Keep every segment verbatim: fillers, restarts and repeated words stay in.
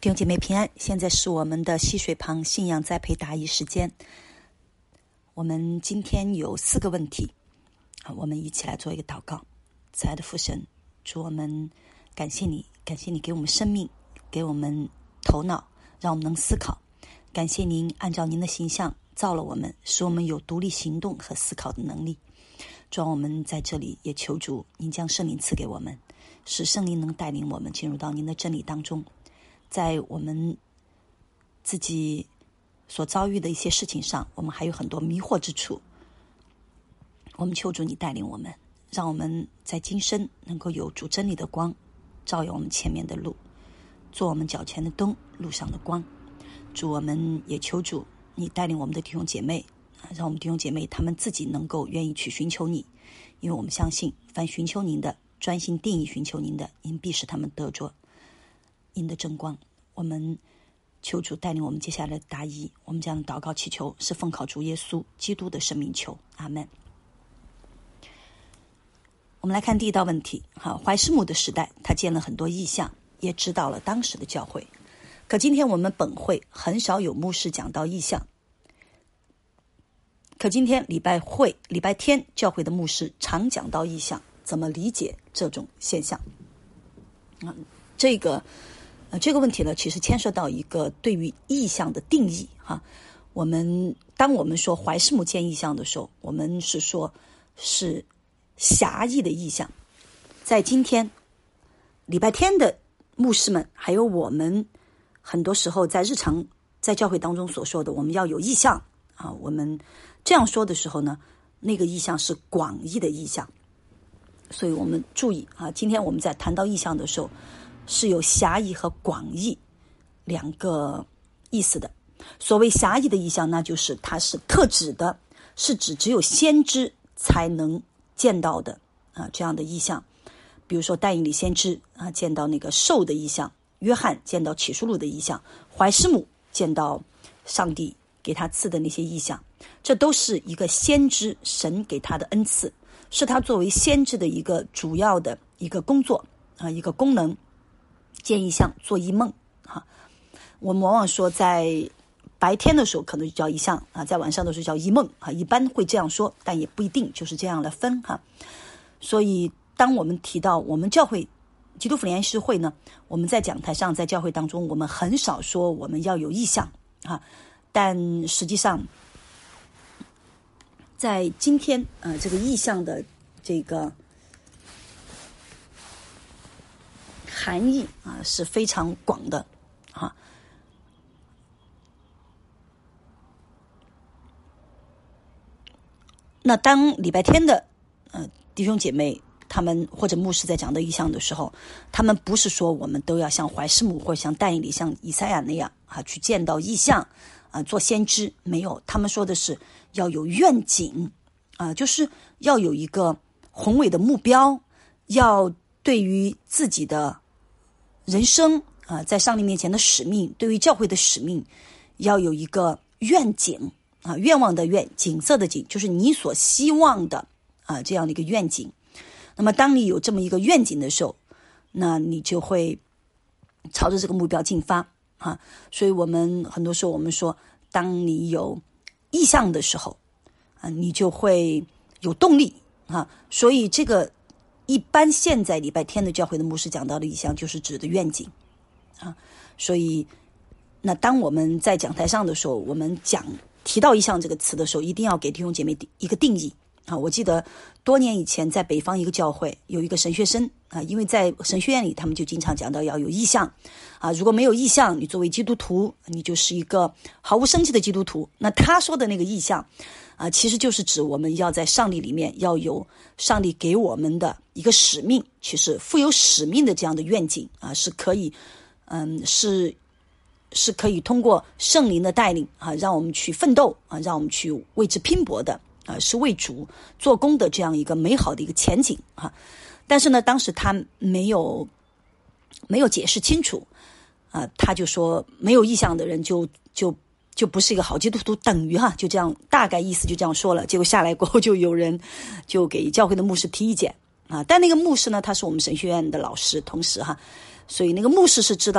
弟兄姐妹平安，现在是我们的溪水旁信仰栽培答疑时间。我们今天有四个问题，我们一起来做一个祷告。慈爱的父神，主，我们感谢你，感谢你给我们生命，给我们头脑，让我们能思考。感谢您按照您的形象造了我们，使我们有独立行动和思考的能力。主，我们在这里也求主您将圣灵赐给我们，使圣灵能带领我们进入到您的真理当中。在我们自己所遭遇的一些事情上，我们还有很多迷惑之处，我们求主你带领我们，让我们在今生能够有主真理的光照耀我们前面的路，做我们脚前的灯，路上的光。主，我们也求主你带领我们的弟兄姐妹，让我们弟兄姐妹他们自己能够愿意去寻求你，因为我们相信凡寻求您的，专心定义寻求您的，您必使他们得着您的真光。我们求主带领我们接下来的答疑，我们这样的祷告祈求是奉靠主耶稣基督的生命求，阿们。我们来看第一道问题。好，怀斯母的时代，他见了很多异象，也知道了当时的教会。可今天我们本会很少有牧师讲到异象，可今天礼拜会礼拜天教会的牧师常讲到异象，怎么理解这种现象？嗯，这个呃，这个问题呢，其实牵涉到一个对于异象的定义哈。我们当我们说怀斯母见异象的时候，我们是说是狭义的异象。在今天礼拜天的牧师们，还有我们很多时候在日常在教会当中所说的，我们要有异象啊。我们这样说的时候呢，那个异象是广义的异象。所以我们注意啊，今天我们在谈到异象的时候，是有狭义和广义两个意思的。所谓狭义的异象，那就是它是特指的，是指只有先知才能见到的啊这样的异象。比如说但以理先知啊见到那个兽的异象，约翰见到启示录的异象，怀斯母见到上帝给他赐的那些异象，这都是一个先知神给他的恩赐，是他作为先知的一个主要的一个工作啊一个功能。见异象，做异梦哈。我们往往说在白天的时候可能就叫异象啊，在晚上的时候叫异梦啊，一般会这样说，但也不一定就是这样来分哈。所以当我们提到我们教会基督复临安息会呢，我们在讲台上在教会当中，我们很少说我们要有异象啊，但实际上在今天呃这个异象的这个含义啊是非常广的啊。那当礼拜天的呃弟兄姐妹他们或者牧师在讲的异象的时候，他们不是说我们都要像怀斯母或者像但以理像以赛亚那样啊去见到异象啊做先知，没有，他们说的是要有愿景啊，就是要有一个宏伟的目标，要对于自己的人生啊、呃，在上帝面前的使命，对于教会的使命，要有一个愿景啊，愿望的愿，景色的景，就是你所希望的啊这样的一个愿景。那么，当你有这么一个愿景的时候，那你就会朝着这个目标进发啊。所以我们很多时候我们说，当你有意向的时候啊，你就会有动力啊。所以这个。一般现在礼拜天的教会的牧师讲到的异象就是指的愿景啊，所以那当我们在讲台上的时候，我们讲提到异象这个词的时候，一定要给弟兄姐妹一个定义啊。我记得多年以前在北方一个教会有一个神学生啊，因为在神学院里他们就经常讲到要有异象啊，如果没有异象，你作为基督徒你就是一个毫无生气的基督徒。那他说的那个异象啊，其实就是指我们要在上帝里面要有上帝给我们的一个使命，其实富有使命的这样的愿景啊，是可以，嗯，是是可以通过圣灵的带领啊，让我们去奋斗啊，让我们去为之拼搏的啊，是为主做工的这样一个美好的一个前景啊。但是呢，当时他没有没有解释清楚啊，他就说没有异象的人就就。就不是一个好基督徒，等于哈，就这样大概意思就这样说了。结果下来过后，就有人就给教会的牧师提意见啊。但那个牧师呢，他是我们神学院的老师，同时哈，所以那个牧师是知道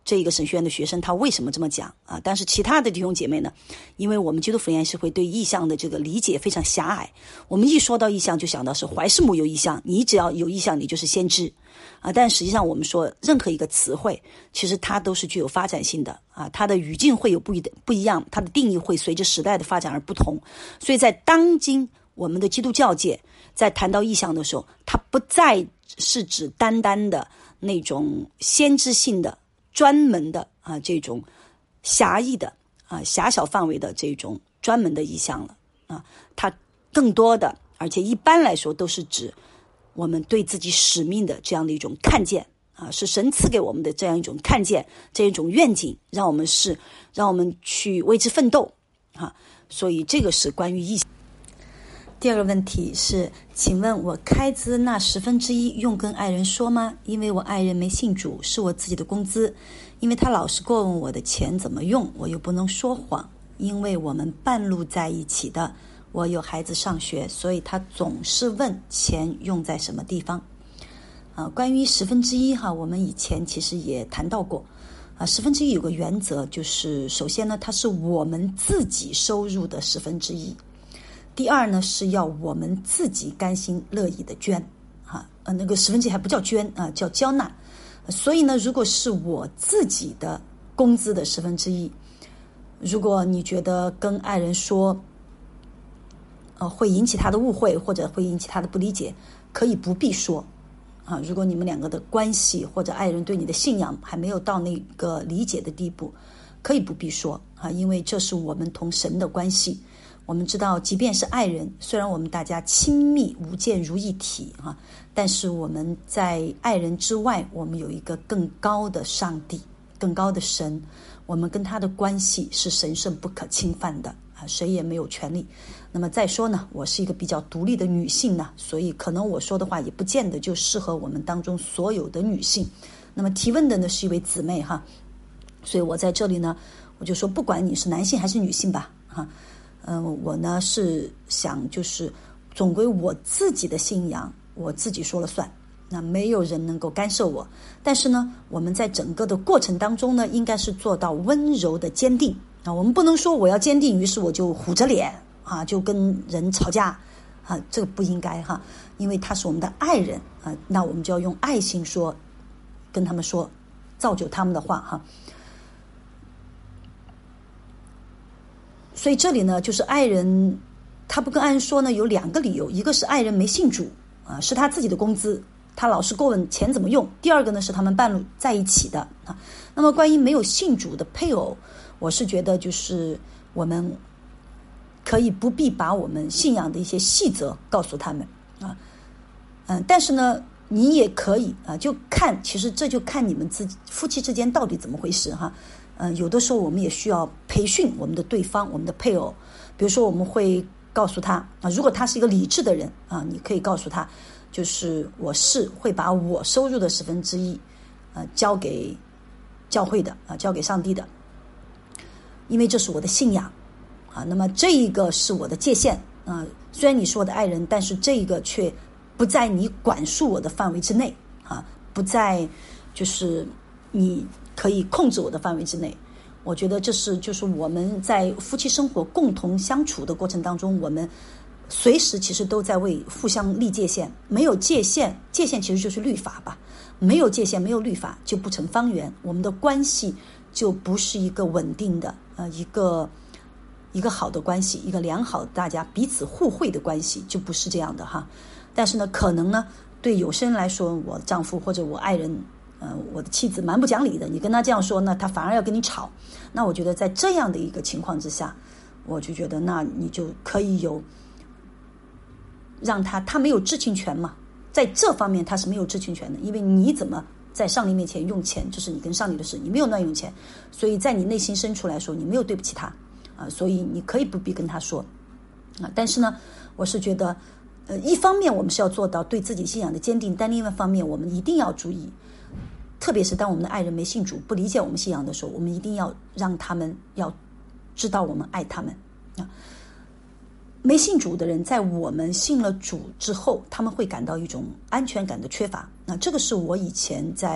这一个神学院的学生他为什么这么讲啊？但是其他的弟兄姐妹呢，因为我们基督福音是会对异象的这个理解非常狭隘，我们一说到异象就想到是怀师母有异象，你只要有异象你就是先知啊。但实际上我们说任何一个词汇其实它都是具有发展性的啊，它的语境会有不一的不一样，它的定义会随着时代的发展而不同。所以在当今我们的基督教界在谈到异象的时候，它不再是指单单的那种先知性的专门的啊这种狭义的啊狭小范围的这种专门的意象了啊，它更多的而且一般来说都是指我们对自己使命的这样的一种看见啊，是神赐给我们的这样一种看见，这一种愿景，让我们是让我们去为之奋斗啊，所以这个是关于意象。第二个问题是，请问我开支那十分之一用跟爱人说吗？因为我爱人没信主，是我自己的工资，因为他老是过问我的钱怎么用，我又不能说谎，因为我们半路在一起的，我有孩子上学，所以他总是问钱用在什么地方。啊，关于十分之一哈，我们以前其实也谈到过啊，十分之一有个原则，就是首先呢，它是我们自己收入的十分之一。第二呢，是要我们自己甘心乐意的捐啊，呃，那个十分之一还不叫捐啊，叫交纳。所以呢，如果是我自己的工资的十分之一，如果你觉得跟爱人说，呃，会引起他的误会或者会引起他的不理解，可以不必说啊。如果你们两个的关系或者爱人对你的信仰还没有到那个理解的地步，可以不必说啊，因为这是我们同神的关系。我们知道即便是爱人，虽然我们大家亲密无间如一体啊，但是我们在爱人之外，我们有一个更高的上帝，更高的神，我们跟他的关系是神圣不可侵犯的啊，谁也没有权利。那么再说呢，我是一个比较独立的女性呢，所以可能我说的话也不见得就适合我们当中所有的女性。那么提问的呢是一位姊妹哈，所以我在这里呢，我就说不管你是男性还是女性吧哈。嗯、呃，我呢是想就是总归我自己的信仰我自己说了算，那没有人能够干涉我。但是呢，我们在整个的过程当中呢，应该是做到温柔的坚定啊。我们不能说我要坚定，于是我就虎着脸啊，就跟人吵架啊，这个不应该哈，因为他是我们的爱人啊，那我们就要用爱心说，跟他们说，造就他们的话哈。所以这里呢，就是爱人他不跟爱人说呢，有两个理由，一个是爱人没信主啊，是他自己的工资，他老是过问钱怎么用；第二个呢，是他们半路在一起的啊。那么关于没有信主的配偶，我是觉得就是我们可以不必把我们信仰的一些细则告诉他们啊，嗯，但是呢，你也可以啊，就看，其实这就看你们自己夫妻之间到底怎么回事哈。嗯、呃，有的时候我们也需要培训我们的对方，我们的配偶。比如说，我们会告诉他啊，如果他是一个理智的人啊，你可以告诉他，就是我是会把我收入的十分之一，呃，交给教会的啊，交给上帝的，因为这是我的信仰啊。那么这一个是我的界限啊，虽然你是我的爱人，但是这个却不在你管束我的范围之内啊，不在就是你可以控制我的范围之内。我觉得这是就是我们在夫妻生活共同相处的过程当中，我们随时其实都在为互相立界限。没有界限，界限其实就是律法吧，没有界限没有律法就不成方圆，我们的关系就不是一个稳定的呃一个一个好的关系，一个良好的大家彼此互惠的关系，就不是这样的哈。但是呢，可能呢对有些人来说，我丈夫或者我爱人呃，我的妻子蛮不讲理的，你跟他这样说呢，他反而要跟你吵。那我觉得在这样的一个情况之下，我就觉得那你就可以有让他他没有知情权嘛，在这方面他是没有知情权的，因为你怎么在上帝面前用钱，这是你跟上帝的事，你没有乱用钱，所以在你内心深处来说，你没有对不起他啊，所以你可以不必跟他说啊。但是呢，我是觉得，呃，一方面我们是要做到对自己信仰的坚定，但另外一方面我们一定要注意。特别是当我们的爱人没信主，不理解我们信仰的时候，我们一定要让他们要知道我们爱他们啊。没信主的人，在我们信了主之后，他们会感到一种安全感的缺乏。那这个是我以前在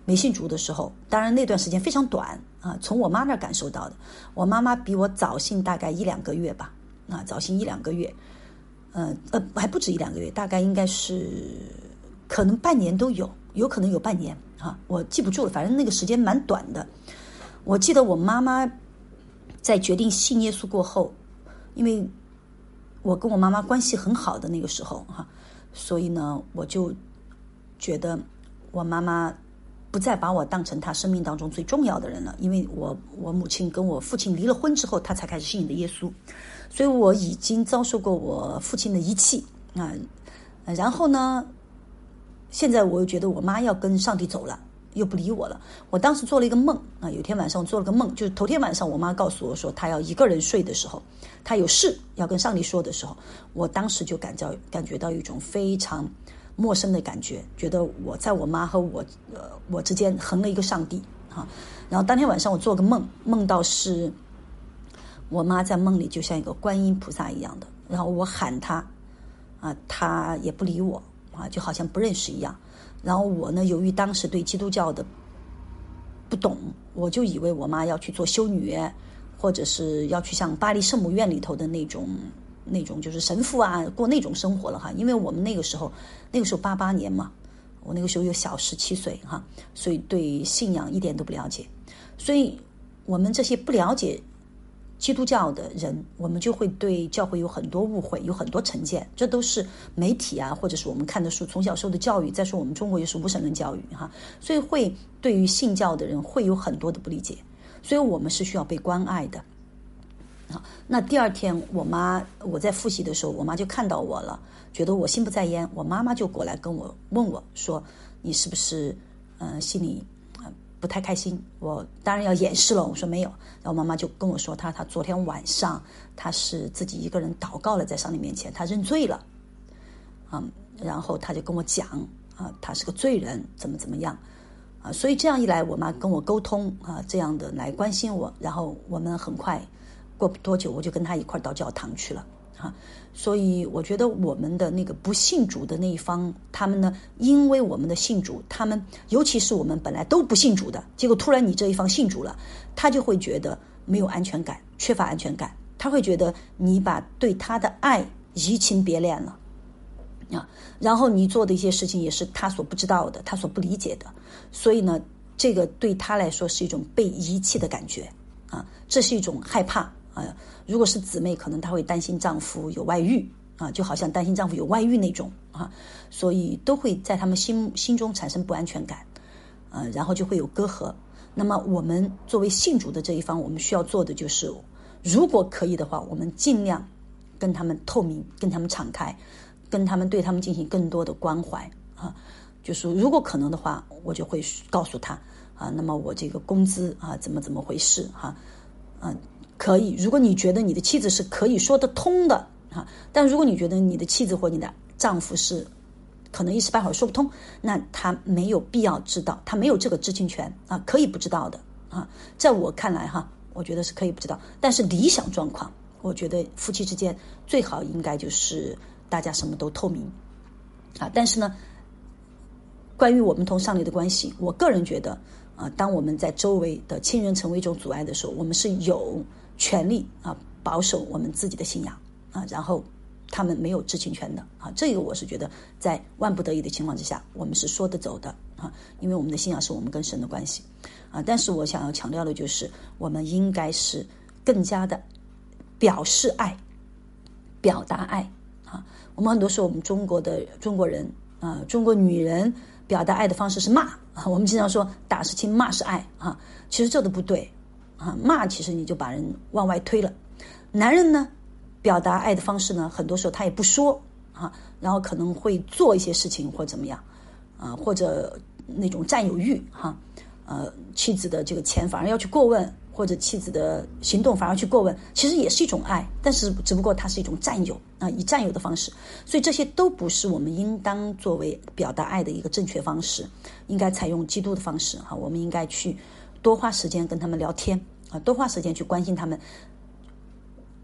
没信主的时候，当然那段时间非常短啊，从我妈那儿感受到的。我妈妈比我早信大概一两个月吧，啊，早信一两个月，呃呃，还不止一两个月，大概应该是可能半年都有，有可能有半年啊，我记不住了，反正那个时间蛮短的。我记得我妈妈在决定信耶稣过后，因为我跟我妈妈关系很好的那个时候哈，所以呢，我就觉得我妈妈不再把我当成她生命当中最重要的人了，因为我我母亲跟我父亲离了婚之后，她才开始信的耶稣，所以我已经遭受过我父亲的遗弃啊，然后呢，现在我又觉得我妈要跟上帝走了。又不理我了。我当时做了一个梦啊，有天晚上我做了个梦，就是头天晚上我妈告诉我说她要一个人睡的时候，她有事要跟上帝说的时候，我当时就感到感觉到一种非常陌生的感觉，觉得我在我妈和我呃我之间横了一个上帝啊。然后当天晚上我做个梦，梦到是我妈在梦里就像一个观音菩萨一样的，然后我喊她啊，她也不理我啊，就好像不认识一样。然后我呢，由于当时对基督教的不懂，我就以为我妈要去做修女，或者是要去像巴黎圣母院里头的那种那种就是神父啊，过那种生活了哈。因为我们那个时候那个时候八八年嘛，我那个时候又小十七岁哈，所以对信仰一点都不了解，所以我们这些不了解基督教的人，我们就会对教会有很多误会，有很多成见，这都是媒体啊，或者是我们看的书，从小受的教育。再说我们中国又是无神论教育哈，所以会对于信教的人会有很多的不理解，所以我们是需要被关爱的。好，那第二天我妈我在复习的时候，我妈就看到我了，觉得我心不在焉，我妈妈就过来跟我问我说：“你是不是嗯、呃、心里？”不太开心，我当然要掩饰了。我说没有，然后妈妈就跟我说，她她昨天晚上她是自己一个人祷告了，在上帝面前，她认罪了，嗯，然后她就跟我讲啊，她是个罪人，怎么怎么样啊，所以这样一来，我妈跟我沟通啊，这样的来关心我，然后我们很快过不多久，我就跟她一块到教堂去了。啊，所以我觉得我们的那个不信主的那一方，他们呢，因为我们的信主，他们尤其是我们本来都不信主的，结果突然你这一方信主了，他就会觉得没有安全感，缺乏安全感，他会觉得你把对他的爱移情别恋了啊，然后你做的一些事情也是他所不知道的，他所不理解的，所以呢，这个对他来说是一种被遗弃的感觉啊，这是一种害怕。啊，如果是姊妹，可能她会担心丈夫有外遇啊，就好像担心丈夫有外遇那种啊，所以都会在他们心心中产生不安全感，啊，然后就会有隔阂。那么我们作为信主的这一方，我们需要做的就是，如果可以的话，我们尽量跟他们透明，跟他们敞开，跟他们对他们进行更多的关怀啊。就是如果可能的话，我就会告诉他啊，那么我这个工资啊，怎么怎么回事哈，啊。可以，如果你觉得你的妻子是可以说得通的啊，但如果你觉得你的妻子或你的丈夫是可能一时半会儿说不通，那他没有必要知道，他没有这个知情权啊，可以不知道的啊。在我看来哈，我觉得是可以不知道，但是理想状况，我觉得夫妻之间最好应该就是大家什么都透明啊。但是呢，关于我们同上帝的关系，我个人觉得啊，当我们在周围的亲人成为一种阻碍的时候，我们是有权利啊保守我们自己的信仰啊，然后他们没有知情权的啊，这个我是觉得在万不得已的情况之下，我们是说得走的啊，因为我们的信仰是我们跟神的关系啊。但是我想要强调的就是，我们应该是更加的表示爱，表达爱啊。我们很多时候，我们中国的中国人啊，中国女人表达爱的方式是骂啊，我们经常说打是亲，骂是爱啊，其实这都不对。啊，骂其实你就把人往外推了。男人呢，表达爱的方式呢，很多时候他也不说啊，然后可能会做一些事情或怎么样啊，或者那种占有欲哈，呃，妻子的这个钱反而要去过问，或者妻子的行动反而去过问，其实也是一种爱，但是只不过它是一种占有啊，以占有的方式，所以这些都不是我们应当作为表达爱的一个正确方式，应该采用基督的方式哈，我们应该去多花时间跟他们聊天啊，多花时间去关心他们，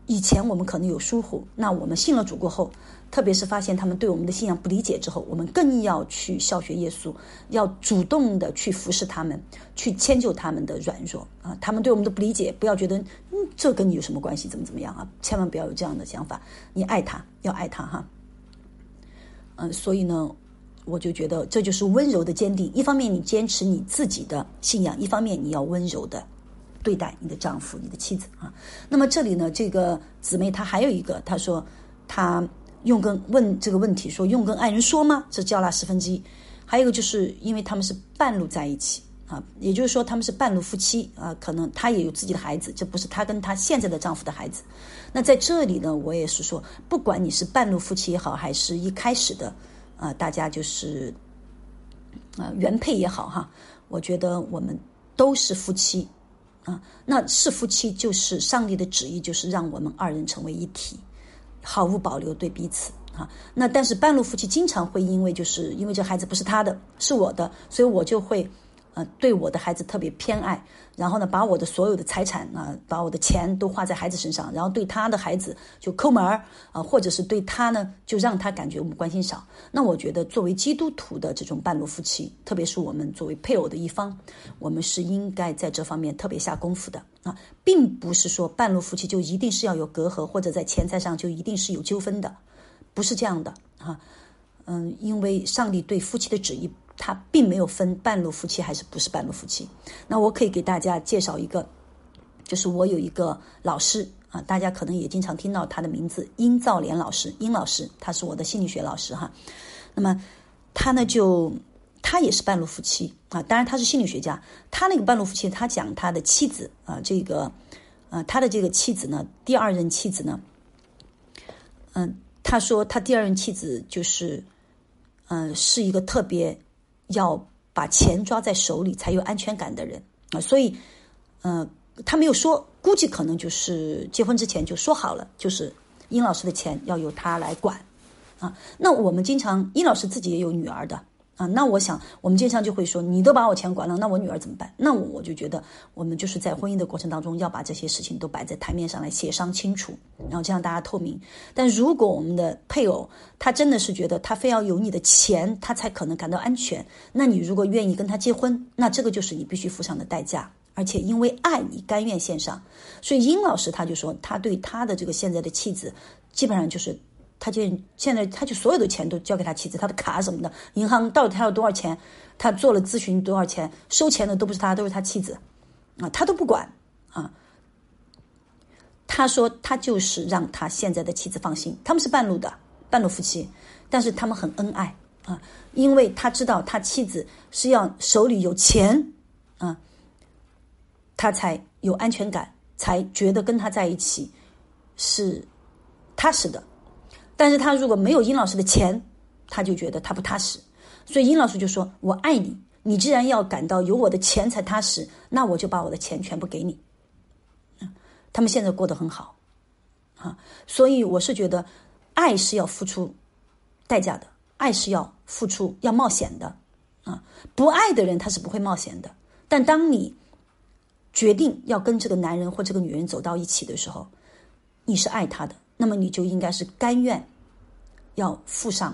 以前我们可能有疏忽，那我们信了主过后，特别是发现他们对我们的信仰不理解之后，我们更要去效学耶稣，要主动的去服侍他们，去迁就他们的软弱啊。他们对我们的不理解，不要觉得嗯这跟你有什么关系，怎么怎么样啊？千万不要有这样的想法，你爱他，要爱他哈。嗯，所以呢，我就觉得这就是温柔的坚定。一方面你坚持你自己的信仰，一方面你要温柔的对待你的丈夫、你的妻子啊。那么这里呢，这个姊妹她还有一个，她说她用跟问这个问题，说用跟爱人说吗？这叫那十分之一。还有一个就是因为他们是半路在一起啊，也就是说他们是半路夫妻啊，可能她也有自己的孩子，这不是她跟她现在的丈夫的孩子。那在这里呢，我也是说，不管你是半路夫妻也好，还是一开始的啊，大家就是啊原配也好哈，我觉得我们都是夫妻。啊，那是夫妻，就是上帝的旨意，就是让我们二人成为一体，毫无保留对彼此啊。那但是半路夫妻经常会因为就是因为这孩子不是他的，是我的，所以我就会呃对我的孩子特别偏爱，然后呢把我的所有的财产啊，把我的钱都花在孩子身上，然后对他的孩子就抠门儿啊，或者是对他呢就让他感觉我们关心少。那我觉得作为基督徒的这种半路夫妻，特别是我们作为配偶的一方，我们是应该在这方面特别下功夫的啊，并不是说半路夫妻就一定是要有隔阂，或者在钱财上就一定是有纠纷的，不是这样的啊。嗯，因为上帝对夫妻的旨意，他并没有分半路夫妻还是不是半路夫妻。那我可以给大家介绍一个，就是我有一个老师啊，大家可能也经常听到他的名字，殷兆莲老师，殷老师，他是我的心理学老师哈。那么他呢就他也是半路夫妻啊，当然他是心理学家。他那个半路夫妻，他讲他的妻子啊，这个呃他的这个妻子呢，第二任妻子呢，嗯、呃，他说他第二任妻子就是嗯、呃、是一个特别要把钱抓在手里才有安全感的人啊，所以呃他没有说，估计可能就是结婚之前就说好了，就是殷老师的钱要由他来管啊。那我们经常殷老师自己也有女儿的啊，那我想我们经常就会说，你都把我钱管了，那我女儿怎么办？那我就觉得我们就是在婚姻的过程当中要把这些事情都摆在台面上来协商清楚，然后这样大家透明。但如果我们的配偶他真的是觉得他非要有你的钱他才可能感到安全，那你如果愿意跟他结婚，那这个就是你必须付上的代价，而且因为爱你甘愿献上。所以殷老师他就说，他对他的这个现在的妻子基本上就是他就现在他就所有的钱都交给他妻子，他的卡什么的，银行到底他有多少钱，他做了咨询多少钱，收钱的都不是他，都是他妻子啊，他都不管啊。他说他就是让他现在的妻子放心，他们是半路的半路夫妻，但是他们很恩爱啊，因为他知道他妻子是要手里有钱啊，他才有安全感，才觉得跟他在一起是踏实的。但是他如果没有殷老师的钱，他就觉得他不踏实。所以殷老师就说，我爱你，你既然要感到有我的钱才踏实，那我就把我的钱全部给你。他们现在过得很好啊，所以我是觉得爱是要付出代价的，爱是要付出要冒险的啊。不爱的人他是不会冒险的，但当你决定要跟这个男人或这个女人走到一起的时候，你是爱他的，那么你就应该是甘愿要付上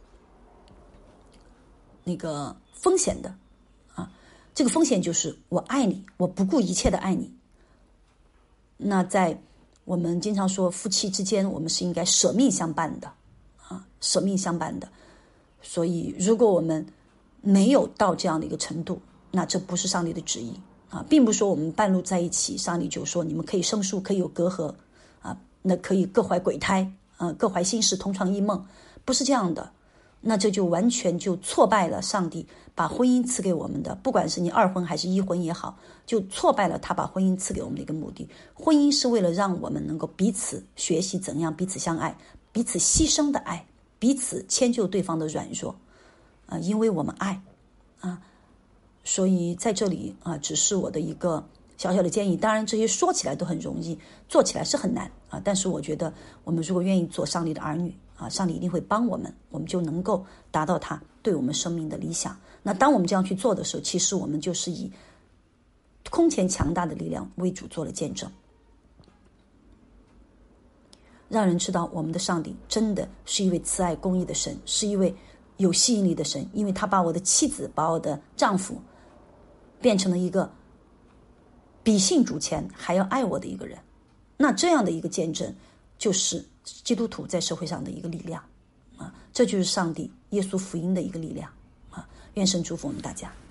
那个风险的啊。这个风险就是我爱你，我不顾一切的爱你。那在我们经常说夫妻之间，我们是应该舍命相伴的啊，舍命相伴的。所以如果我们没有到这样的一个程度，那这不是上帝的旨意啊，并不是说我们半路在一起，上帝就说你们可以生疏，可以有隔阂啊，那可以各怀鬼胎啊，各怀心事，同床异梦，不是这样的。那这就完全就挫败了上帝把婚姻赐给我们的，不管是你二婚还是一婚也好，就挫败了他把婚姻赐给我们的一个目的。婚姻是为了让我们能够彼此学习怎样彼此相爱，彼此牺牲的爱，彼此迁就对方的软弱啊，因为我们爱啊，所以在这里啊，只是我的一个小小的建议。当然这些说起来都很容易，做起来是很难啊，但是我觉得我们如果愿意做上帝的儿女啊，上帝一定会帮我们，我们就能够达到他对我们生命的理想。那当我们这样去做的时候，其实我们就是以空前强大的力量为主做了见证。 让人知道我们的上帝真的是一位慈爱公义的神，是一位有吸引力的神，因为他把我的妻子，把我的丈夫变成了一个比信主前还要爱我的一个人。那这样的一个见证就是基督徒在社会上的一个力量啊，这就是上帝耶稣福音的一个力量啊！愿神祝福我们大家。